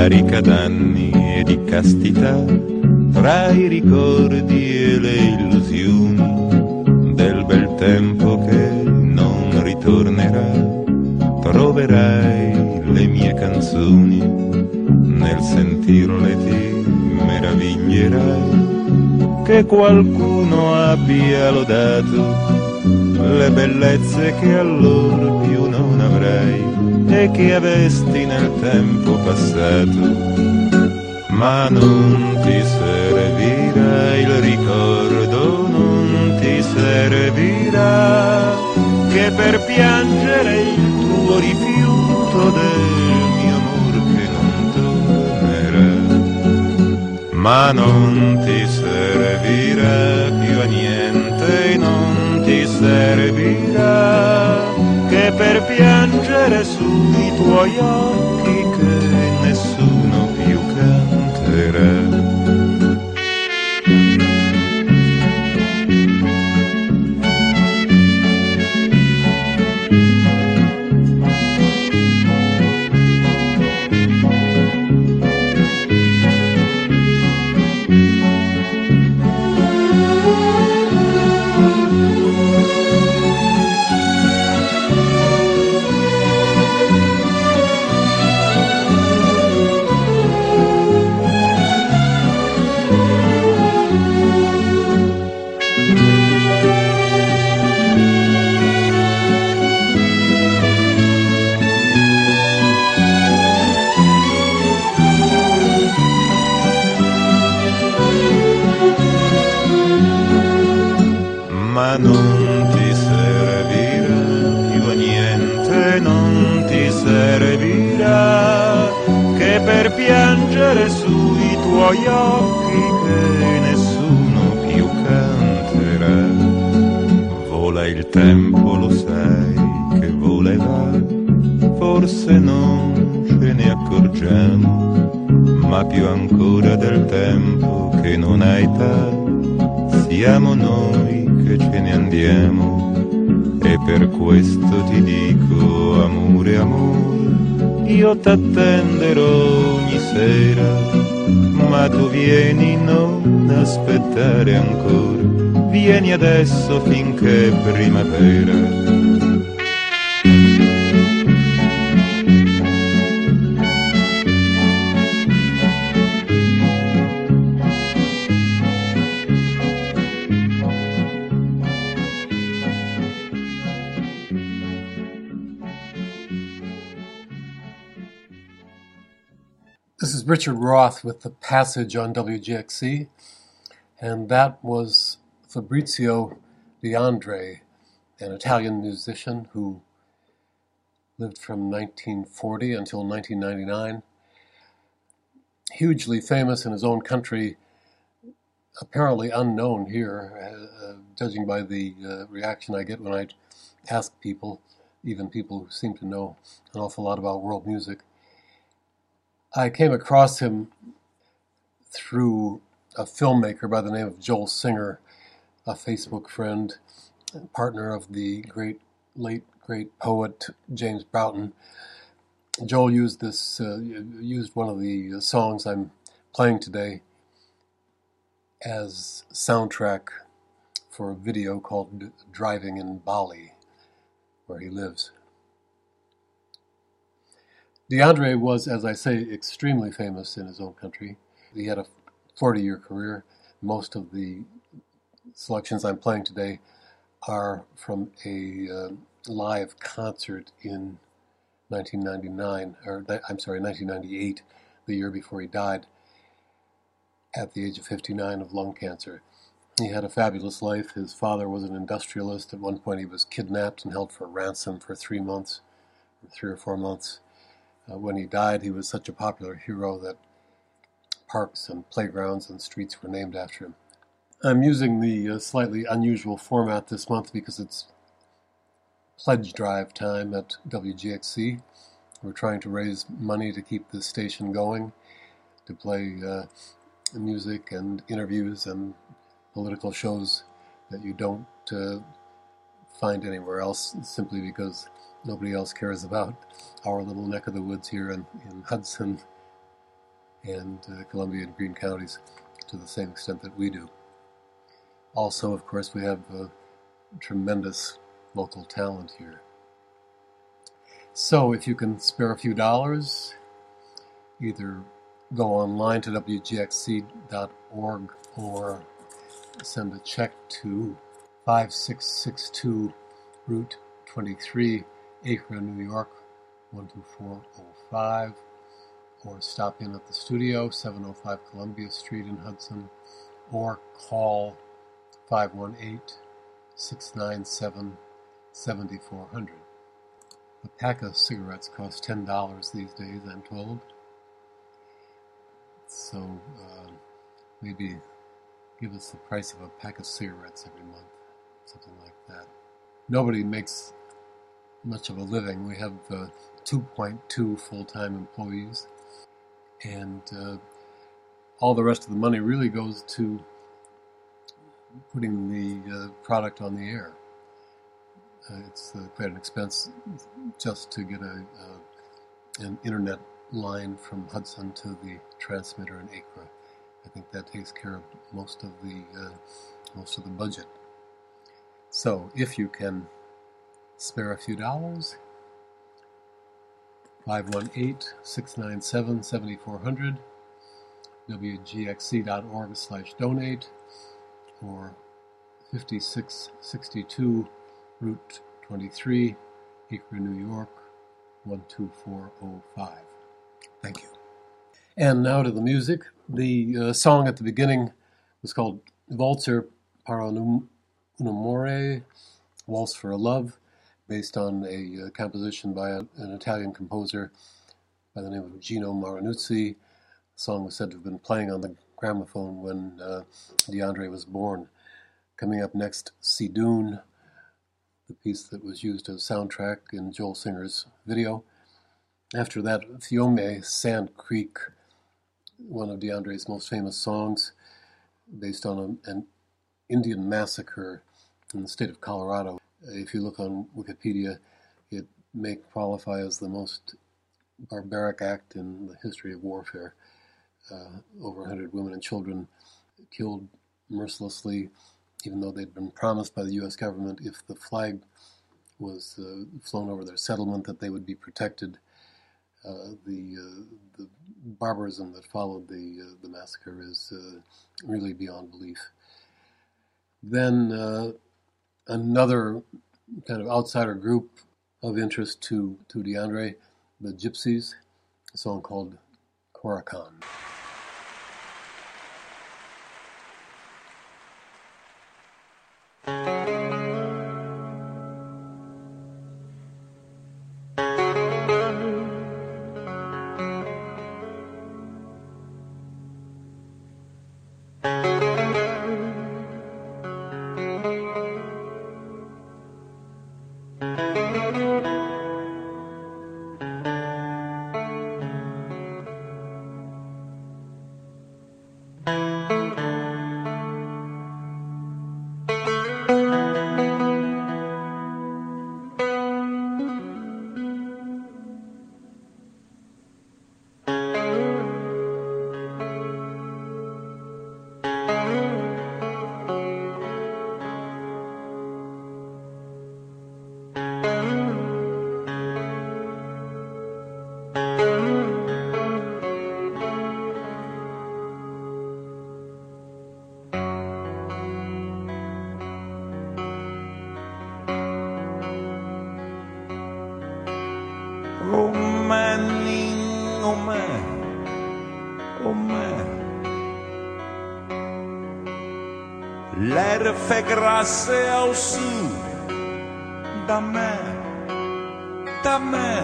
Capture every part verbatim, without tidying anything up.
carica d'anni e di castità, tra i ricordi e le illusioni del bel tempo che non ritornerà. Troverai le mie canzoni, nel sentirle ti meraviglierai, che qualcuno abbia lodato le bellezze che allora più non avrai e che avesti nel tempo passato. Ma non ti servirà il ricordo, non ti servirà, che per piangere il tuo rifiuto del mio amor che non tornerà. Ma non ti servirà più a niente, non ti servirà, che per piangere sui tuoi occhi che nessuno più canterà. Ma non ti servirà più a niente, non ti servirà, che per piangere sui tuoi occhi che nessuno più canterà. Vola il tempo, lo sai che vola e va, forse non ce ne accorgiamo, ma più ancora del tempo che non ha età, siamo noi che ce ne andiamo. E per questo ti dico, amore, amore, io t'attenderò ogni sera, ma tu vieni, non aspettare ancora, vieni adesso finché è primavera. This is Richard Roth with The Passage on W G X C, and that was Fabrizio De André, an Italian musician who lived from nineteen forty until nineteen ninety-nine. Hugely famous in his own country, apparently unknown here, uh, judging by the uh, reaction I get when I ask people, even people who seem to know an awful lot about world music. I came across him through a filmmaker by the name of Joel Singer, a Facebook friend, and partner of the great, late, great poet James Broughton. Joel used this, uh, used one of the songs I'm playing today as soundtrack for a video called Driving in Bali, where he lives. De André was, as I say, extremely famous in his own country. He had a forty-year career. Most of the selections I'm playing today are from a uh, live concert in nineteen ninety-nine, or I'm sorry, nineteen ninety-eight, the year before he died, at the age of fifty-nine of lung cancer. He had a fabulous life. His father was an industrialist. At one point he was kidnapped and held for ransom for three months, or three or four months. Uh, when he died, he was such a popular hero that parks and playgrounds and streets were named after him. I'm using the uh, slightly unusual format this month because it's pledge drive time at W G X C. We're trying to raise money to keep this station going, to play uh, music and interviews and political shows that you don't uh, find anywhere else, simply because nobody else cares about our little neck of the woods here in, in Hudson, and uh, Columbia and Greene counties to the same extent that we do. Also, of course, we have uh, tremendous local talent here. So if you can spare a few dollars, either go online to W G X C dot org or send a check to five six six two Route twenty-three, Acre, New York, one two four oh five, or stop in at the studio, seven oh five Columbia Street in Hudson, or call five one eight, six nine seven, seven four zero zero. A pack of cigarettes costs ten dollars these days, I'm told. So uh, maybe give us the price of a pack of cigarettes every month, something like that. Nobody makes much of a living. We have uh, two point two full-time employees, and uh, all the rest of the money really goes to putting the uh, product on the air. Uh, it's uh, quite an expense just to get a uh, an internet line from Hudson to the transmitter in Acre. I think that takes care of most of the uh, most of the budget. So if you can spare a few dollars, five one eight, six nine seven, seven four zero zero, W G X C dot org slash donate, or fifty-six sixty-two Route twenty-three, Acre, New York, one two four oh five. Thank you. And now to the music. The uh, song at the beginning was called Walzer per un amore, Waltz for a Love, based on a uh, composition by a, an Italian composer by the name of Gino Maranuzzi. The song was said to have been playing on the gramophone when uh, DeAndre was born. Coming up next, Si Dune, the piece that was used as a soundtrack in Joel Singer's video. After that, Fiume, Sand Creek, one of DeAndre's most famous songs, based on a, an Indian massacre in the state of Colorado. If you look on Wikipedia, it may qualify as the most barbaric act in the history of warfare. Uh, over one hundred women and children killed mercilessly, even though they'd been promised by the U S government if the flag was uh, flown over their settlement that they would be protected. Uh, the uh, the barbarism that followed the uh, the massacre is uh, really beyond belief. Then uh, another kind of outsider group of interest to to DeAndre, the Gypsies, a song called Korakon. L'air fait grâce au sud, ta main, ta main.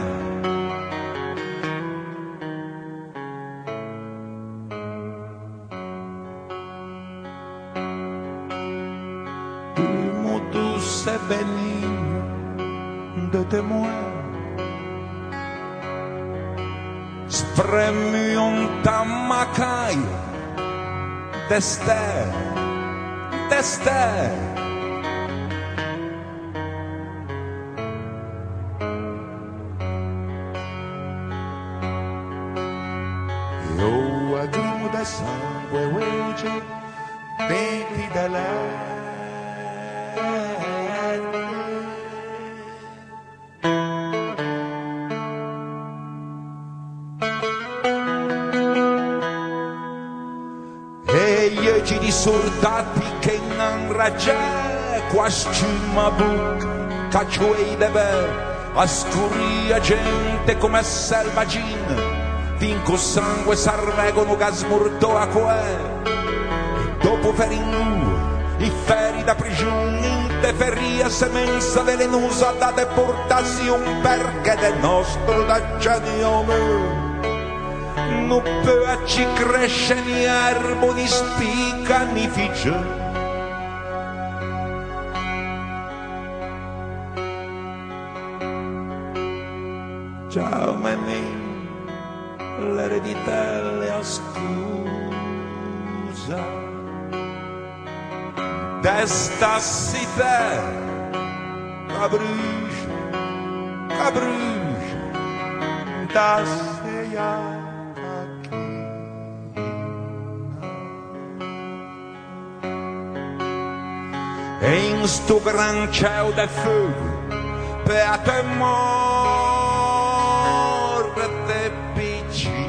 Tu me douce et bénigne de témoin, spremion ta macaille d'Esther. Esther. Eu lacrime de sangue uece, denti de lei. E gli occhi di soldati che non raggià, qua scima buca, cacciuei de bel, a scurria gente come selvagina, finco sangue s'arregono che smurtò a que. Dopo ferin i feri da prigione, in te feria semenza velenosa, date portasi un perché del nostro d'accianione. Non può ci cresce ni erbo, ni spica, ni fice. Ciao Manny, l'eredità le scusa. Destassi te, cabruce, cabruce, da seia. E in sto gran cielo de fuoco, per te morte piccina.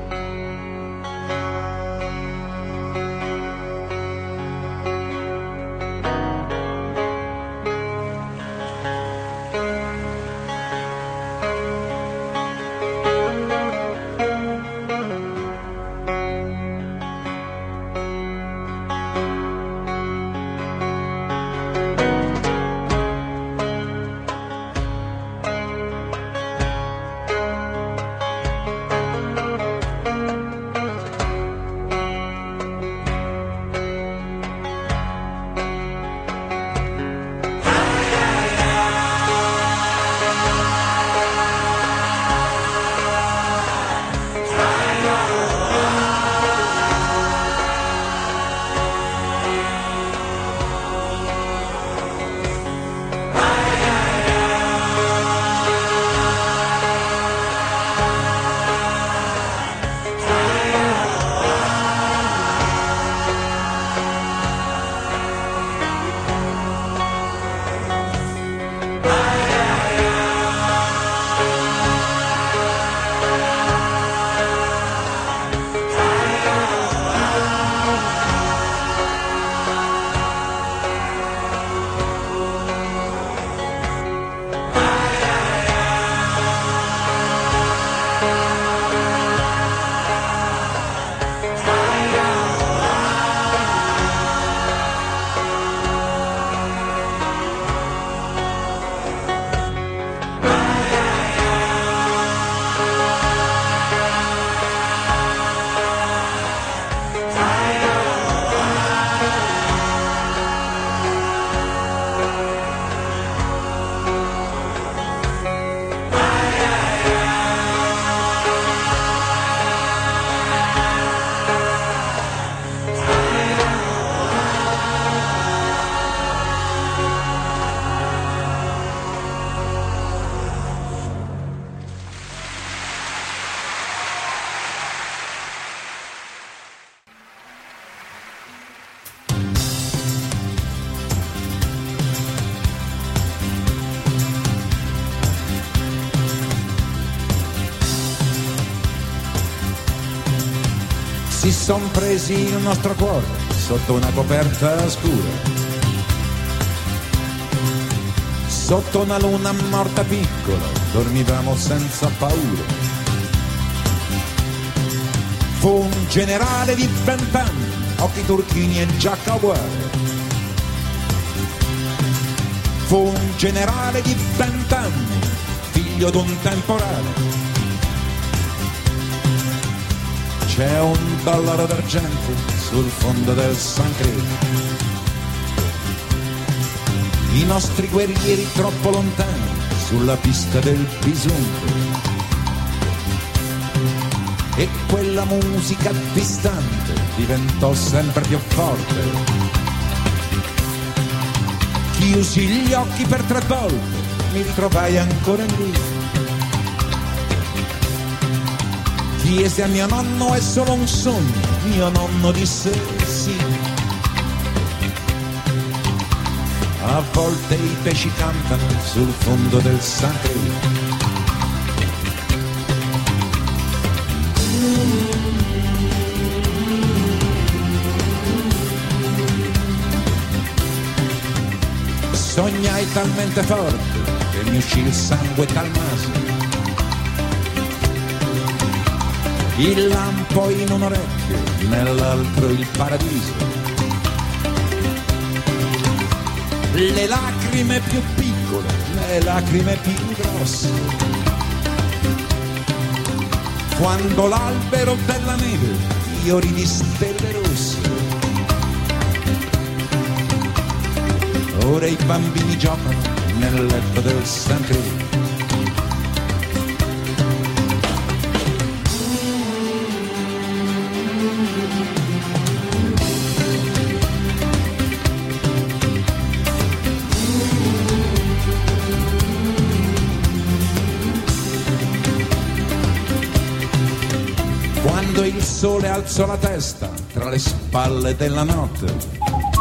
Si son presi il nostro cuore sotto una coperta scura, sotto una luna morta piccola, dormivamo senza paura. Fu un generale di vent'anni, occhi turchini e giacca uguale. Fu un generale di vent'anni, figlio d'un temporale. C'è un dollaro d'argento sul fondo del San Credo. I nostri guerrieri troppo lontani sulla pista del Bisunto. E quella musica distante diventò sempre più forte. Chiusi gli occhi per tre volte, mi ritrovai ancora lì. Chiese a mio nonno: è solo un sogno. Mio nonno disse sì. A volte i pesci cantano sul fondo del Sacri. Sognai talmente forte che mi uscì il sangue dal naso. Il lampo in un orecchio, nell'altro il paradiso. Le lacrime più piccole, le lacrime più grosse. Quando l'albero della neve fiori di stelle rosse. Ora i bambini giocano nel letto del Sacri. Quando il sole alzò la testa tra le spalle della notte,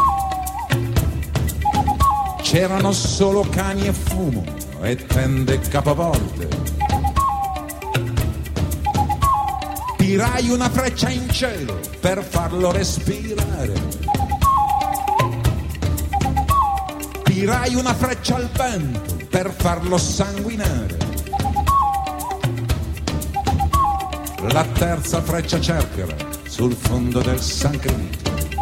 c'erano solo cani e fumo e tende capovolte. Tirai una freccia in cielo per farlo respirare. Tirai una freccia al vento per farlo sanguinare. La terza freccia cercherà sul fondo del Sacri.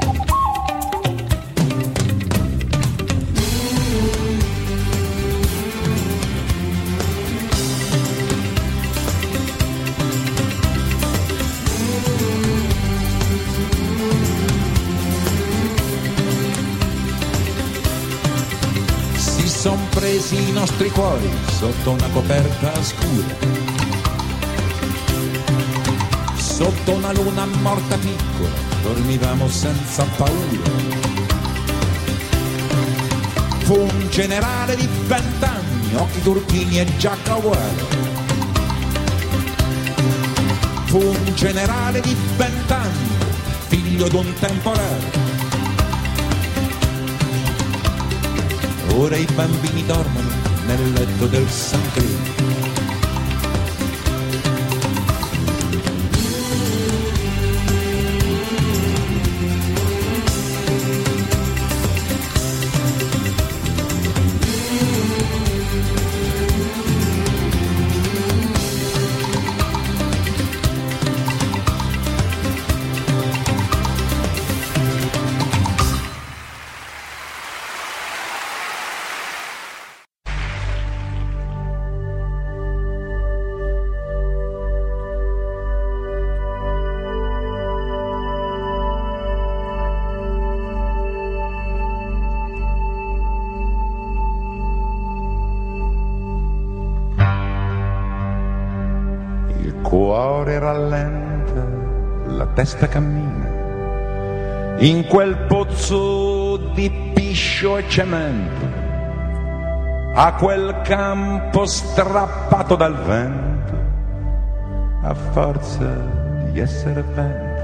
Son presi i nostri cuori sotto una coperta scura, sotto una luna morta piccola, dormivamo senza paura. Fu un generale di vent'anni, occhi turchini e giacca uguale. Fu un generale di vent'anni, figlio d'un temporale. Ora i bambini dormono nel letto del Sacri. cuore rallenta, la testa cammina, in quel pozzo di piscio e cemento, a quel campo strappato dal vento, a forza di essere vento.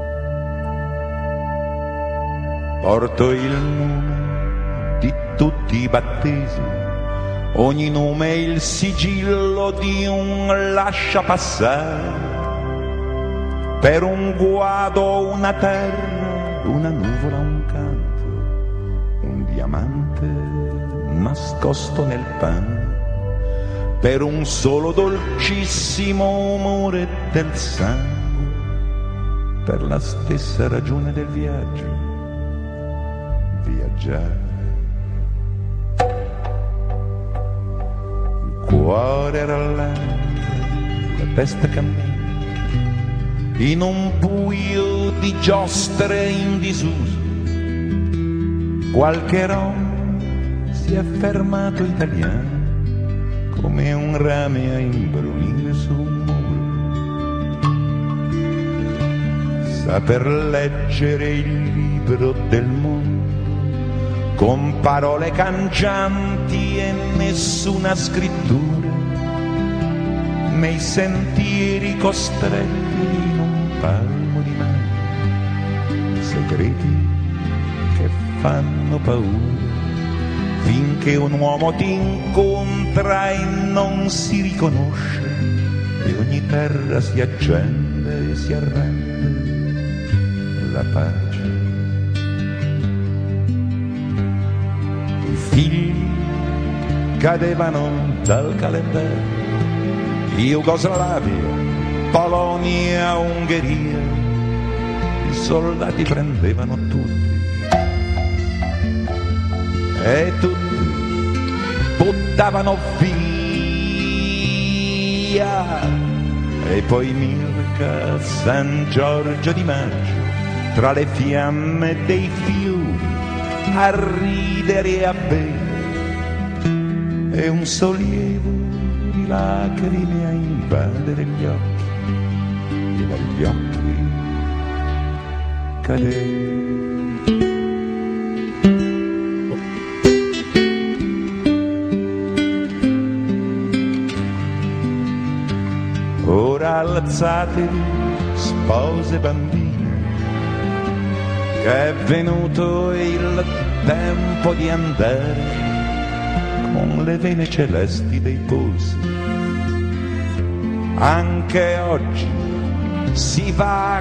Porto il nome di tutti i battesimi, ogni nome è il sigillo di un lascia passare, per un guado, una terra, una nuvola, un canto, un diamante nascosto nel pane, per un solo dolcissimo umore del sangue, per la stessa ragione del viaggio, viaggiare. Cuore rallenta, la testa cammina, in un buio di giostre in disuso. Qualche rom si è fermato italiano, come un rame a imbrunire su un muro. Saper leggere il libro del mondo, con parole cangianti e nessuna scrittura, nei sentieri costretti in un palmo di mano, segreti che fanno paura, finché un uomo ti incontra e non si riconosce, e ogni terra si accende e si arrende la pace. I figli cadevano dal calendario, Jugoslavia, Polonia, Ungheria, i soldati prendevano tutti e tutti buttavano via. E poi Mirka, San Giorgio di Maggio, tra le fiamme dei fiumi, a ridere e a bere, e un sollievo di lacrime a invadere gli occhi, e dagli occhi cadere. Ora alzatevi, spose bambine, che è venuto il tempo di andare, con le vene celesti dei polsi. Anche oggi si va a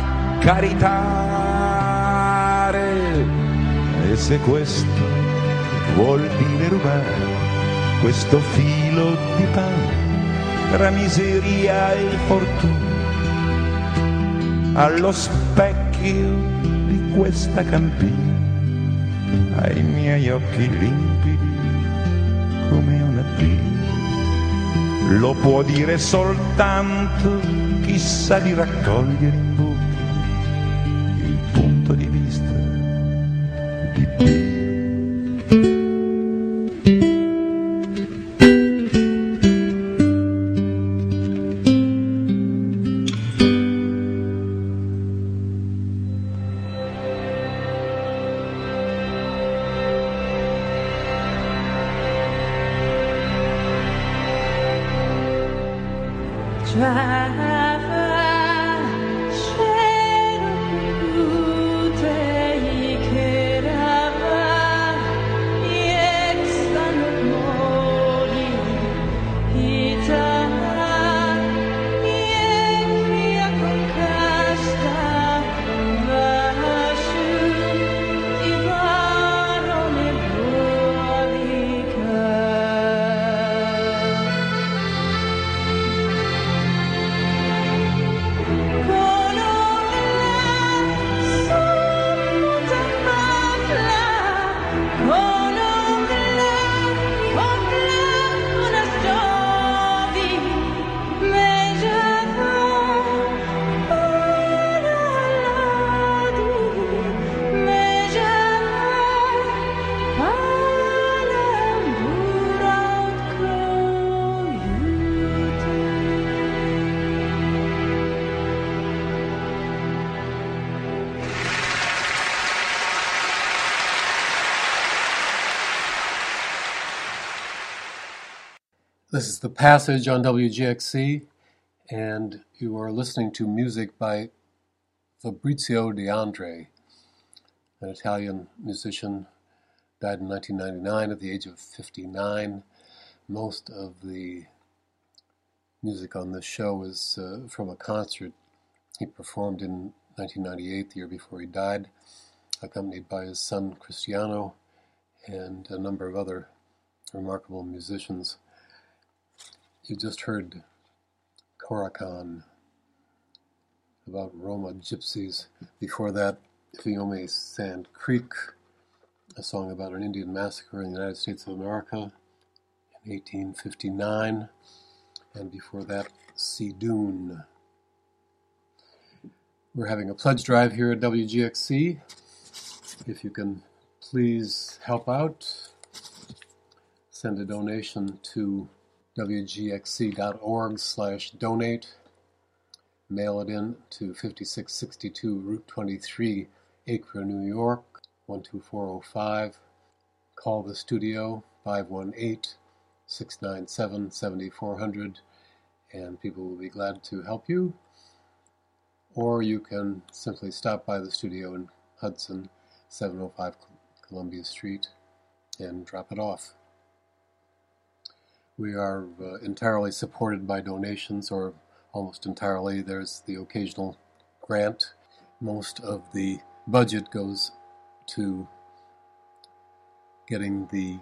caritare, e se questo vuol dire rubare questo filo di pane tra miseria e fortuna, allo specchio di questa campina, ai miei occhi limpidi come una pina, lo può dire soltanto chi sa di raccogliere in bocca il punto di vista di Dio. This is The Passage on W G X C, and you are listening to music by Fabrizio De André, an Italian musician, died in nineteen ninety-nine at the age of fifty-nine. Most of the music on this show is uh, from a concert he performed in nineteen ninety-eight, the year before he died, accompanied by his son Cristiano and a number of other remarkable musicians. You just heard Korakon, about Roma gypsies. Before that, Fiume Sand Creek, a song about an Indian massacre in the United States of America in eighteen fifty-nine. And before that, Sidun. We're having a pledge drive here at W G X C. If you can please help out, send a donation to wgxc.org slash donate. Mail it in to fifty-six sixty-two Route twenty-three, Acre, New York, one two four oh five. Call the studio, five one eight, six nine seven, seven four zero zero, and people will be glad to help you. Or you can simply stop by the studio in Hudson, seven oh five Columbia Street, and drop it off. We are uh, entirely supported by donations, or almost entirely. There's the occasional grant. Most of the budget goes to getting the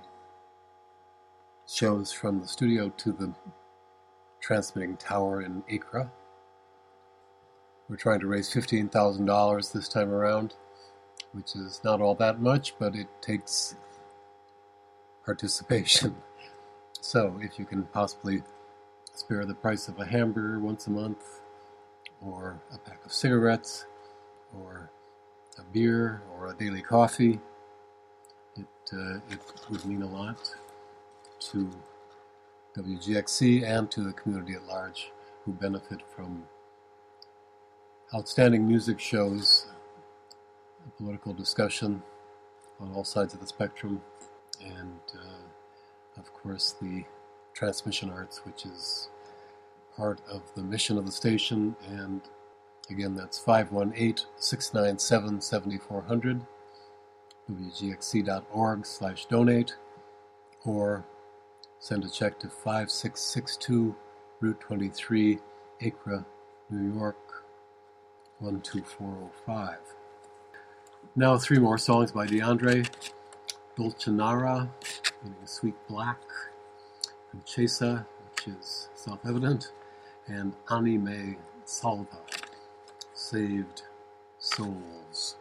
shows from the studio to the transmitting tower in Accra. We're trying to raise fifteen thousand dollars this time around, which is not all that much, but it takes participation. So if you can possibly spare the price of a hamburger once a month, or a pack of cigarettes, or a beer, or a daily coffee, it, uh, it would mean a lot to W G X C and to the community at large, who benefit from outstanding music shows, political discussion on all sides of the spectrum, and uh, of course the transmission arts, which is part of the mission of the station. And again, that's five one eight, six nine seven, seven four zero zero, W G X C dot org slash donate, or send a check to five six six two Route twenty-three, Accra, New York, one two four oh five. Now three more songs by DeAndre. Dolcenara, meaning Sweet Black, Princesa, which is self-evident, and Anime Salva, Saved Souls.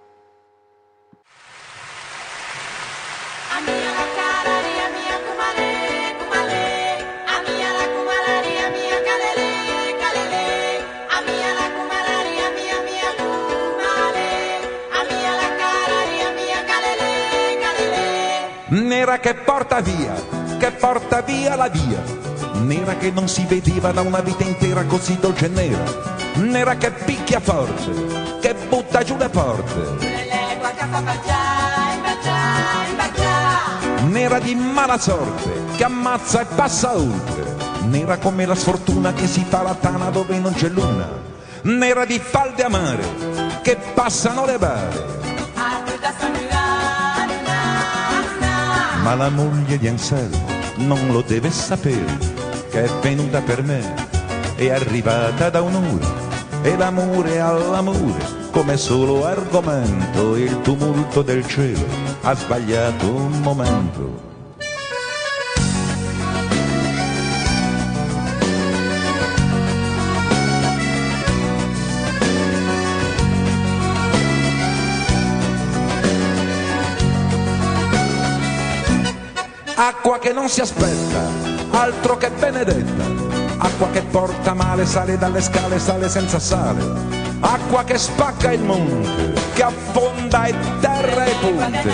Nera che porta via, che porta via la via, nera che non si vedeva da una vita intera così dolce e nera, nera che picchia forte, che butta giù le porte, nera di mala sorte, che ammazza e passa oltre, nera come la sfortuna che si fa la tana dove non c'è luna, nera di falde amare, che passano le bare. Ma la moglie di Anselmo non lo deve sapere, che è venuta per me, è arrivata da un'ora, e l'amore all'amore come solo argomento, il tumulto del cielo ha sbagliato un momento. Acqua che non si aspetta, altro che benedetta, acqua che porta male, sale dalle scale, sale senza sale, acqua che spacca il monte, che affonda e terra e ponte.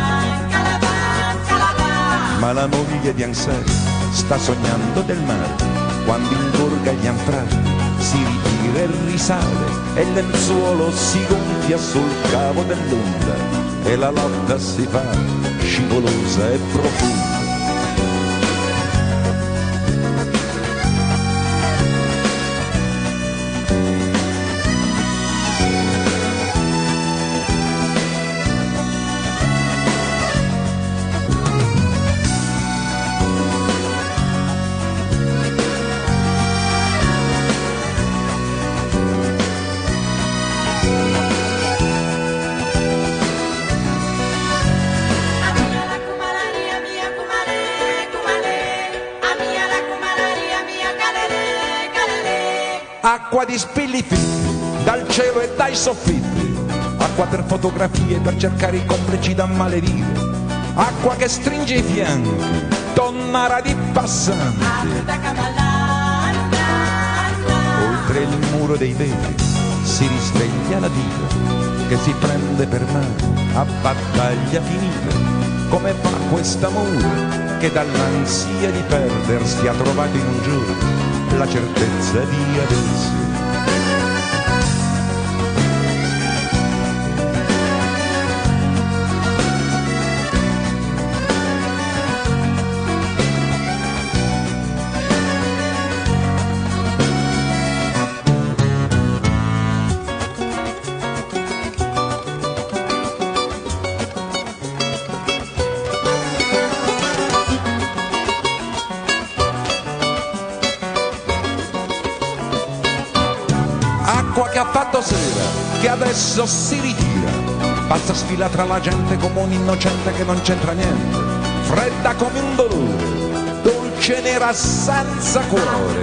Ma la moglie di Anselmo sta sognando del mare, quando ingorga gli anfratti, si ritira e risale, e il lenzuolo si gonfia sul cavo dell'onda, e la lotta si fa scivolosa e profonda. Acqua di spilli fitti, dal cielo e dai soffitti, acqua per fotografie, per cercare i complici da maledire, acqua che stringe i fianchi, tonnara di passanti. Oltre il muro dei vetri si risveglia la vita, che si prende per mano a battaglia finita, come fa quest'amore che dall'ansia di perdersi ha trovato in un giorno la certezza di aversi. che adesso si ritira, passa sfila tra la gente come un innocente che non c'entra niente, fredda come un dolore, dolce nera senza cuore.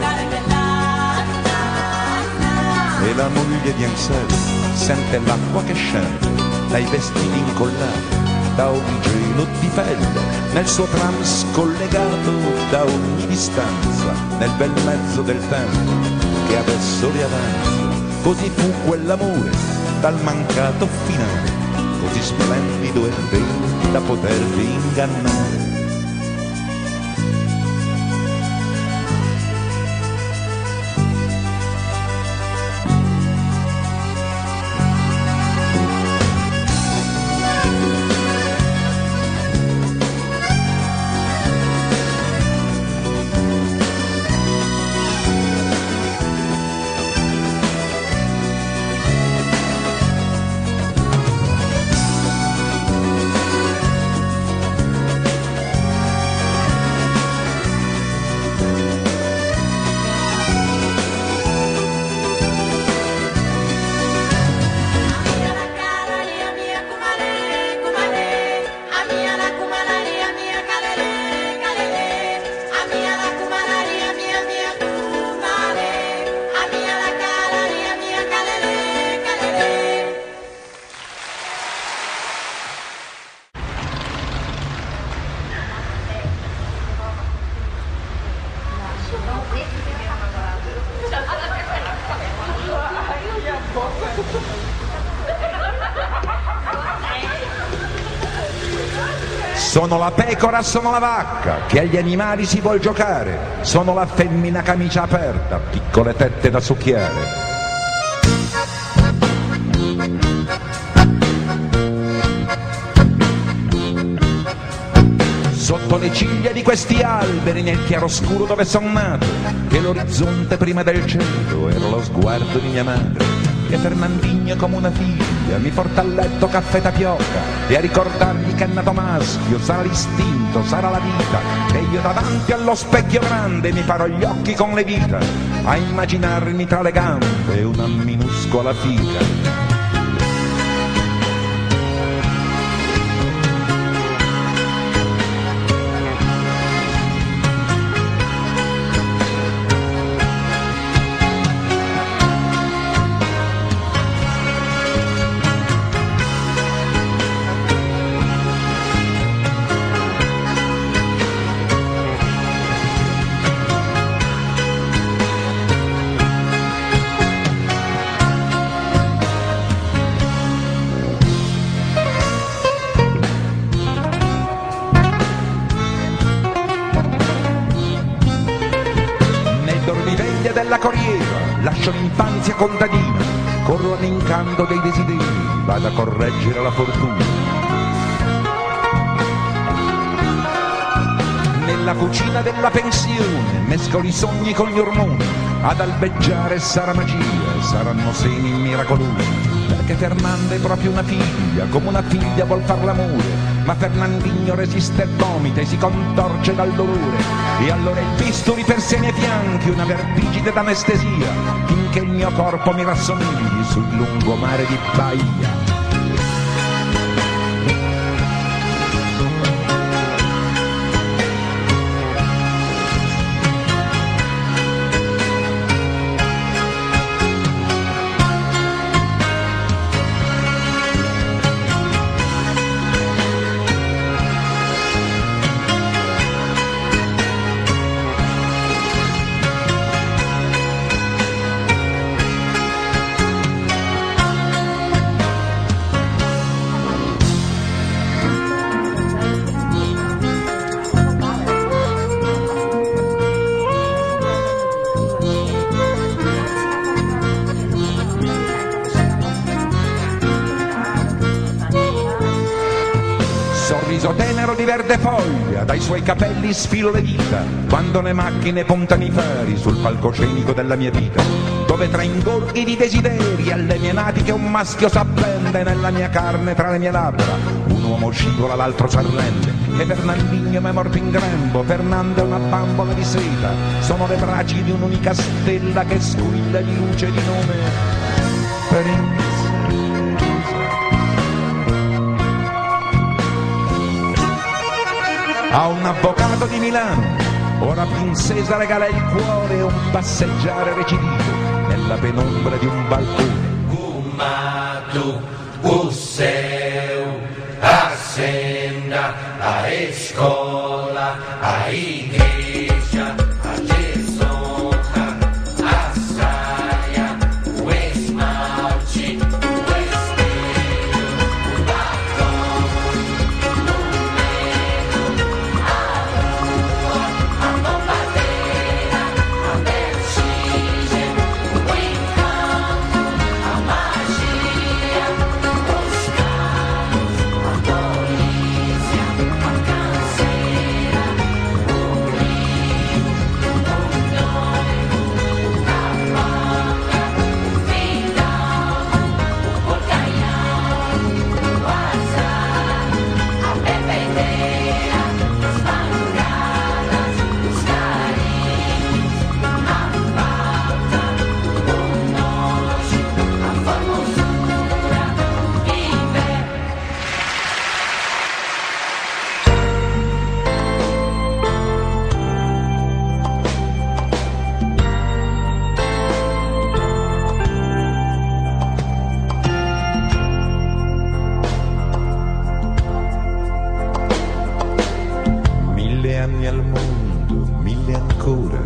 E la moglie di Anselmo sente l'acqua che scende dai vestiti incollati, da ogni gelo di pelle, nel suo tram scollegato da ogni distanza, nel bel mezzo del tempo che adesso riavanza. Così fu quell'amore dal mancato finale, così splendido e vero da potervi ingannare. Sono la pecora, sono la vacca, che agli animali si vuol giocare. Sono la femmina camicia aperta, piccole tette da succhiare. Sotto le ciglia di questi alberi, nel chiaroscuro dove son nato, che l'orizzonte prima del cielo era lo sguardo di mia madre. Che Fernandinho come una figlia mi porta a letto caffè tapioca e a ricordargli che è nato maschio, sarà l'istinto, sarà la vita, che io davanti allo specchio grande mi farò gli occhi con le dita a immaginarmi tra le gambe una minuscola figa. Della corriera, lascio l'infanzia contadina, corro all'incanto dei desideri, vado a correggere la fortuna. Nella cucina della pensione mescolo i sogni con gli ormoni, ad albeggiare sarà magia, saranno semi miracolosi, perché Fernanda è proprio una figlia, come una figlia vuol far l'amore, ma Fernandinho resiste e vomita e si contorce dal dolore, e allora il bisturi per sé ai miei fianchi, una vertigine d'anestesia, finché il mio corpo mi rassomigli sul lungomare di Bahia. Sorriso tenero di verde foglia, dai suoi capelli sfilo le dita, quando le macchine puntano i fari sul palcoscenico della mia vita, dove tra ingorghi di desideri alle mie natiche un maschio s'appende, nella mia carne tra le mie labbra un uomo scivola, l'altro s'arrende, e Fernandinho m'è morto in grembo, Fernanda è una bambola di seta, sono le braccia di un'unica stella che squilla di luce di nome Prince. a un avvocato di Milano. Ora Princesa regala il cuore e un passeggiare recidivo nella penombra di un balcone. Gumatu, Gusseu, a senda, a escola, a igreja, a gesonca, a saia, o esmalte, o espelho, o batom, o medo, a rua, a bombadeira, a vertigem, o encanto, a magia, os carros, a polícia, a canseira, o rio, o noivo, a vaca, o fidalgo, o porcaial, o azar, a bebedeira, as madrugadas, os carinhos, a falta, o nojo, a formosura, o inverno. Mille anni al mondo, mille ancora.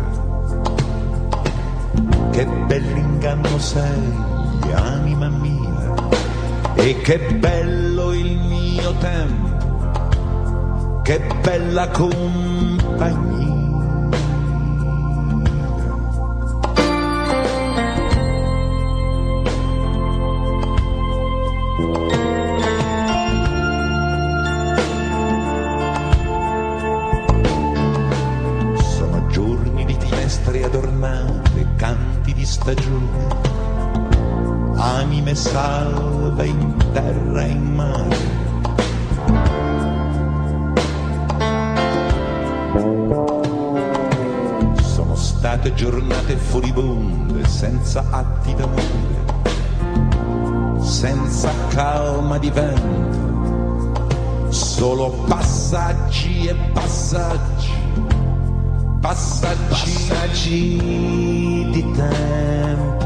Che bell'inganno sei, anima mia, e che bello il mio tempo, che bella compagnia. Sono giorni di finestre adornate, canti di stagione, anime salve in terra e in mare. Sono state giornate furibonde, senza atti d'amore, senza calma di vento, solo passaggi e passaggi, passaggi, passaggi di tempo.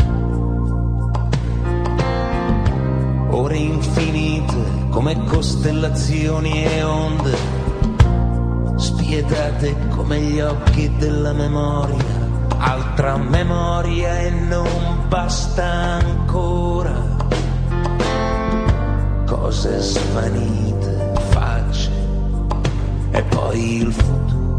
Ore infinite come costellazioni e onde, spietate come gli occhi della memoria, altra memoria e non basta ancora. Cose svanite, facce e poi il futuro.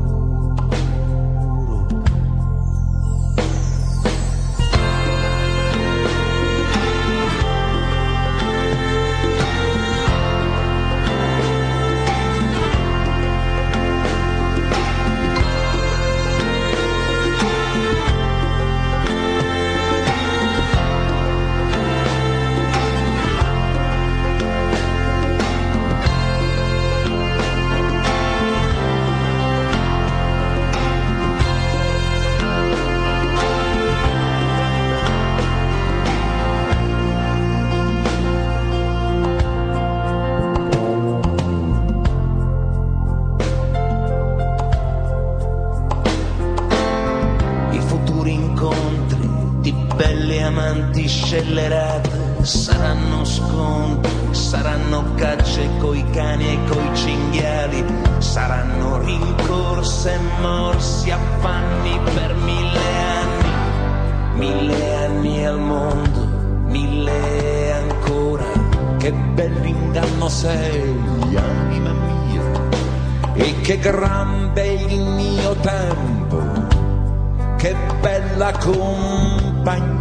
Amanti scellerate, saranno scontri, saranno cacce coi cani e coi cinghiali, saranno rincorse e morsi affanni per mille anni, mille anni al mondo, mille ancora. Che bell'inganno sei, anima mia, e che grande il mio tempo, che bella compagnia.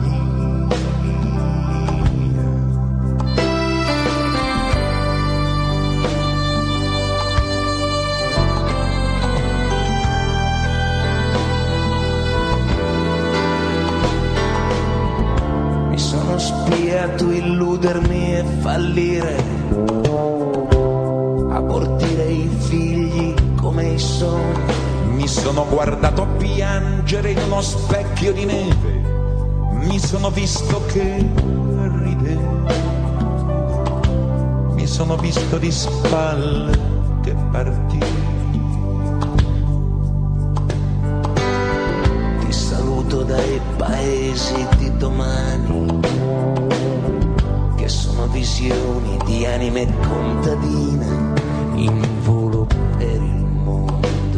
Spiato illudermi e fallire, abortire i figli come i sogni. Mi sono guardato piangere in uno specchio di neve, mi sono visto che ridevo, mi sono visto di spalle che partivo. paesi di domani, che sono visioni di anime contadine in volo per il mondo.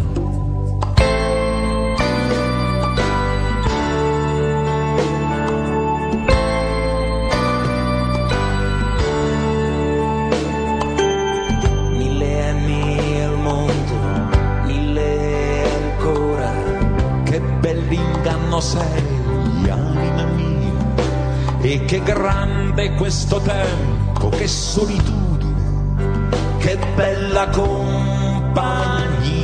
Mille anni al mondo, mille ancora, Che bell'inganno sei, anima mia, e che grande questo tempo, che solitudine, che bella compagnia.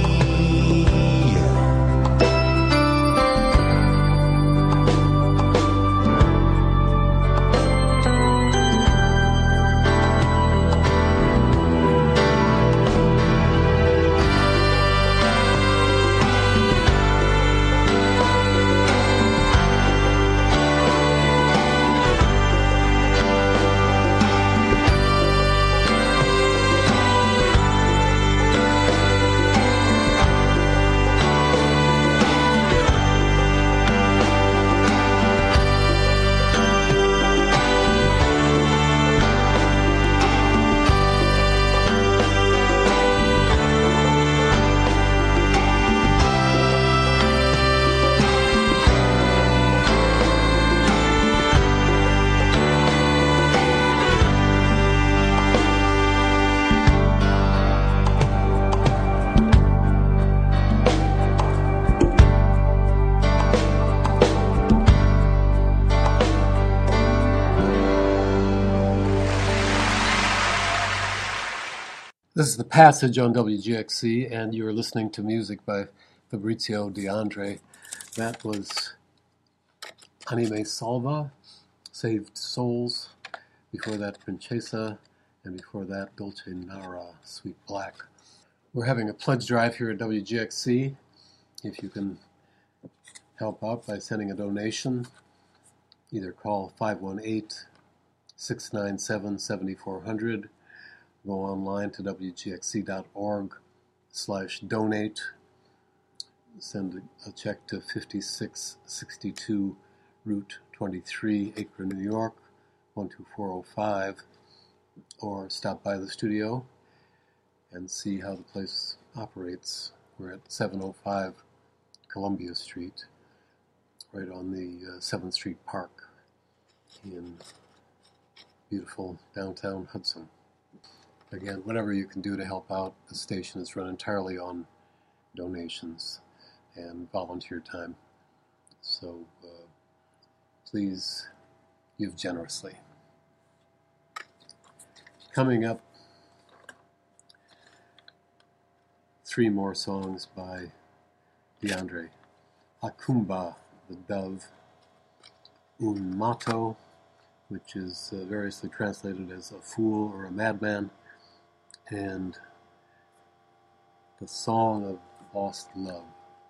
This is The Passage on W G X C, and you are listening to music by Fabrizio De André. That was Anime Salva, Saved Souls. Before that, Princesa, and before that, Dolce Nara, Sweet Black. We're having a pledge drive here at W G X C. If you can help out by sending a donation, either call five one eight, six nine seven, seven four zero zero, go online to w g x c dot org slash donate, send a check to fifty-six sixty-two Route twenty-three, Akron, New York, one two four zero five, or stop by the studio and see how the place operates. We're at seven oh five Columbia Street, right on the uh, seventh Street Park in beautiful downtown Hudson. Again, whatever you can do to help out, the station is run entirely on donations and volunteer time. So uh, please give generously. Coming up, three more songs by De André. Akumba, the Dove. Un Matto, which is uh, variously translated as a fool or a madman. And The Song of Lost Love.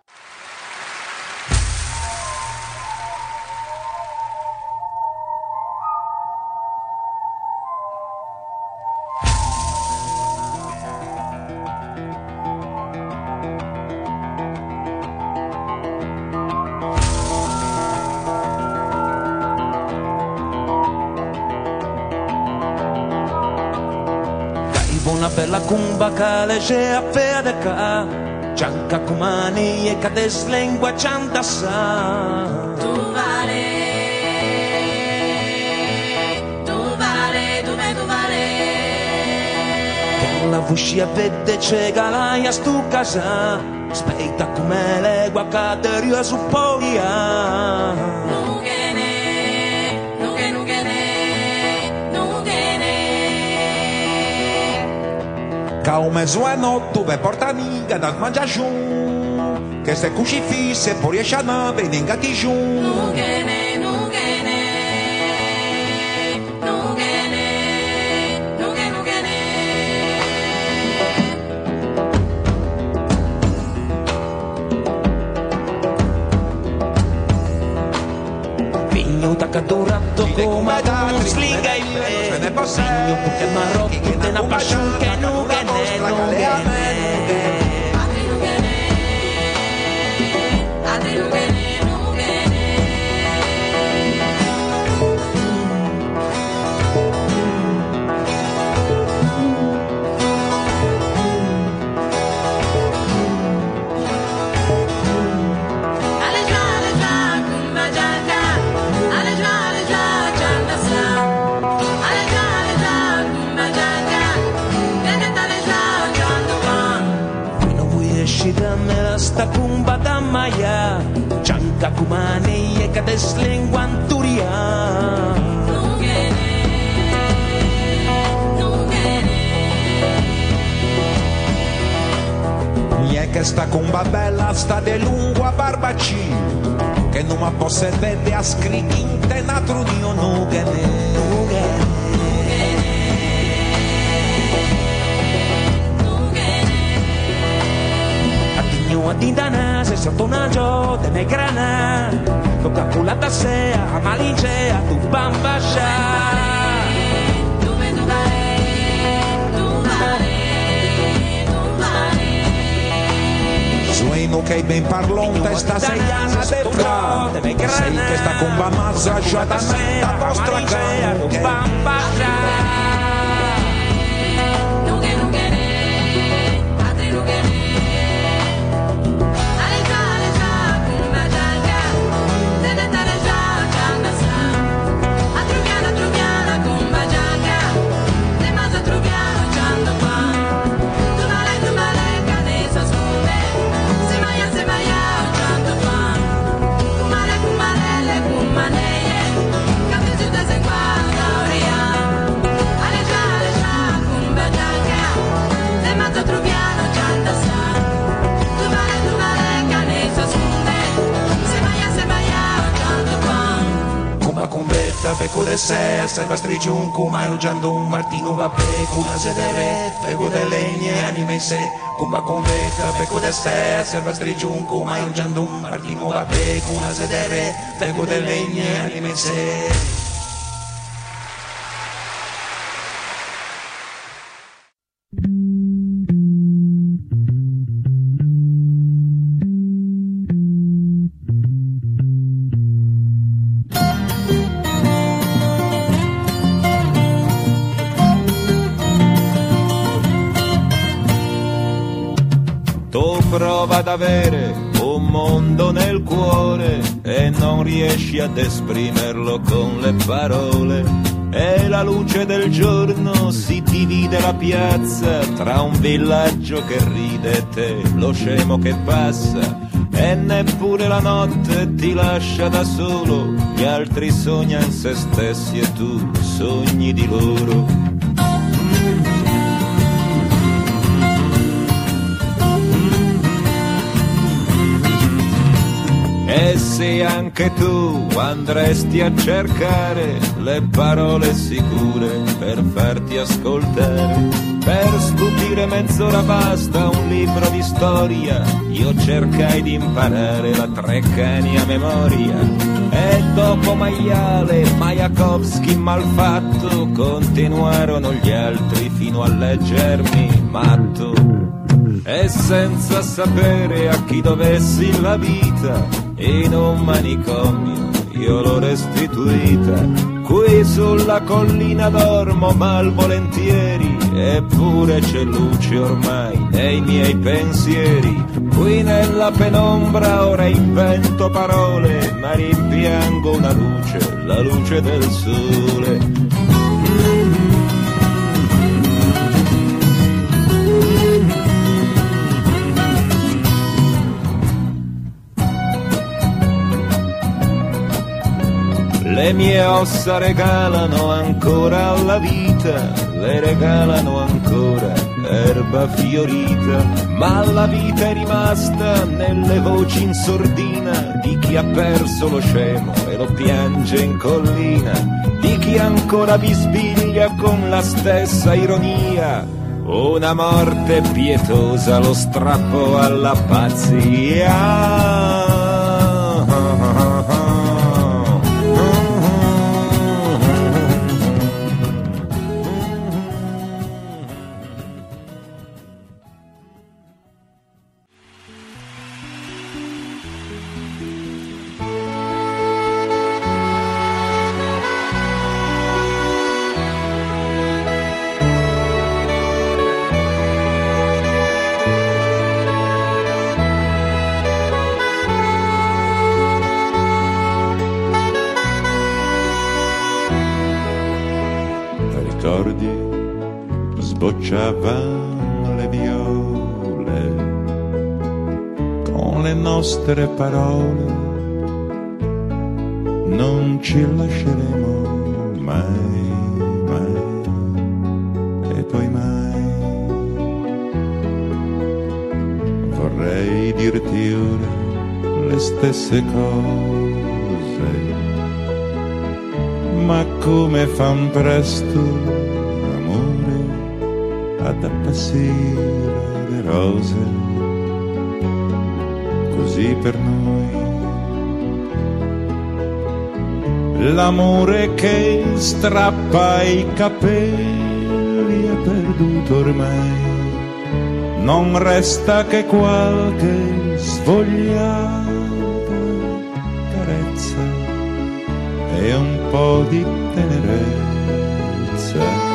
una bella cumba che legge a fedeca, cianca cumani e cades lingua cianta sa. Tu vale, tu vale, dove tu vale. Che la vuscia vede cega la stu casa, speita come le guacateria su poia. Come suono tu ve porta ninga da mangia giù, che se cusci fisse poi riesce a nave ninga chi giù. Nugene, nugene, nugene, nugene, nugene. Vigno taccadorato come da un slinga in me, vigno che marocco te na pasciun che nugene. da cumba da maya, cianca cumane e cades lenguanturia. Che sta comba bella sta de lungo a barbaci che non ma possa vedere a scritti in tenatro di onugene a tigno a dindana se sotto una gio de me grana lo capulata sea a malincea tu bambascia. Sueno che ben parlonte sta seiana de fra sei che sta con la mazza già da me la vostra cara Feko de se, serva strigiuncu, mai rugiando un martino va beco, una sedere, fego de legne, anime se, cumba con vecca, feko de se, serva strigiuncu, mai rugiando un martino va beco, una sedere, fego de legne, anime se. Prova ad avere un mondo nel cuore e non riesci ad esprimerlo con le parole. E la luce del giorno si divide la piazza tra un villaggio che ride e te, lo scemo che passa. E neppure la notte ti lascia da solo, gli altri sognano se stessi e tu sogni di loro. E se anche tu andresti a cercare le parole sicure per farti ascoltare, per stupire mezz'ora basta un libro di storia, io cercai di imparare la Treccani a memoria. E dopo Maiale, Majakovskij, Malfatto, continuarono gli altri fino a leggermi matto. E senza sapere a chi dovessi la vita, in un manicomio io l'ho restituita. Qui sulla collina dormo malvolentieri, eppure c'è luce ormai nei miei pensieri. Qui nella penombra ora invento parole, ma rimpiango una luce, la luce del sole. Le mie ossa regalano ancora alla vita, le regalano ancora erba fiorita, ma la vita è rimasta nelle voci in sordina di chi ha perso lo scemo e lo piange in collina, di chi ancora bisbiglia con la stessa ironia una morte pietosa, lo strappo alla pazzia. Sbocciavano le viole con le nostre parole, non ci lasceremo mai, mai, e poi mai. Vorrei dirti ora le stesse cose, ma come fan presto, amore, ad appassire le rose, così per noi. L'amore che strappa i capelli è perduto ormai, non resta che qualche svogliata carezza e un po' di tenerezza.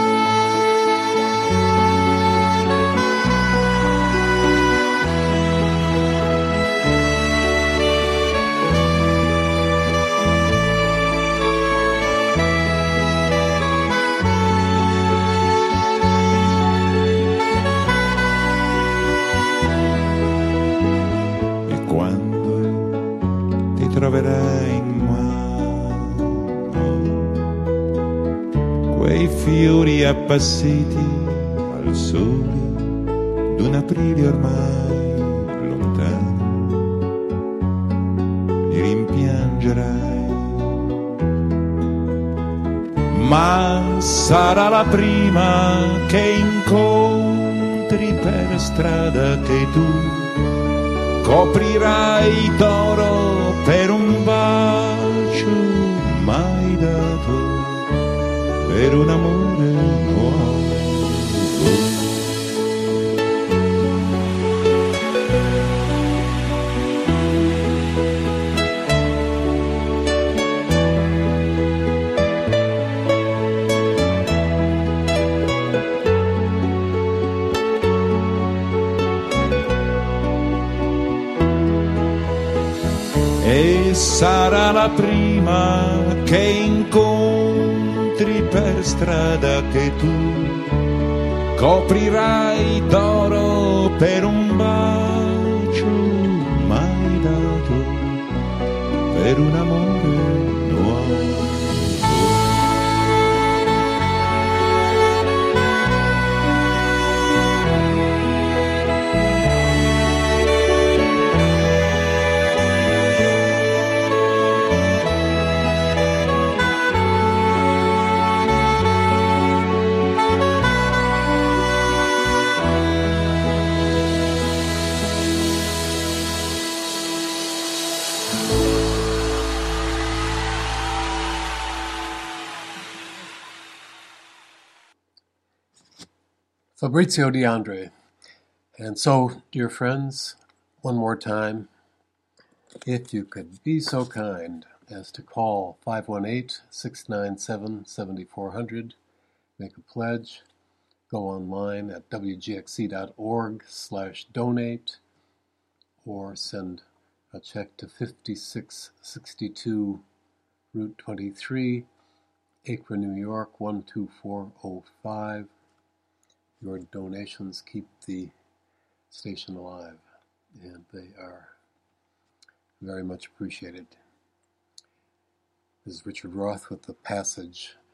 Troverai in mano quei fiori appassiti al sole d'un aprile ormai lontano, li rimpiangerai, ma sarà la prima che incontri per strada che tu coprirai d'oro per un bacio mai dato, per un amore nuovo. E sarà la prima che incontri per strada che tu coprirai d'oro per un bacio mai dato, per un amore nuovo. Fabrizio De André. And so, dear friends, one more time, if you could be so kind as to call five one eight, six nine seven, seven four zero zero, make a pledge, go online at w g x c dot org slash donate, or send a check to fifty-six sixty-two Route twenty-three, Acre, New York, one two four zero five. Your donations keep the station alive, and they are very much appreciated. This is Richard Roth with the passage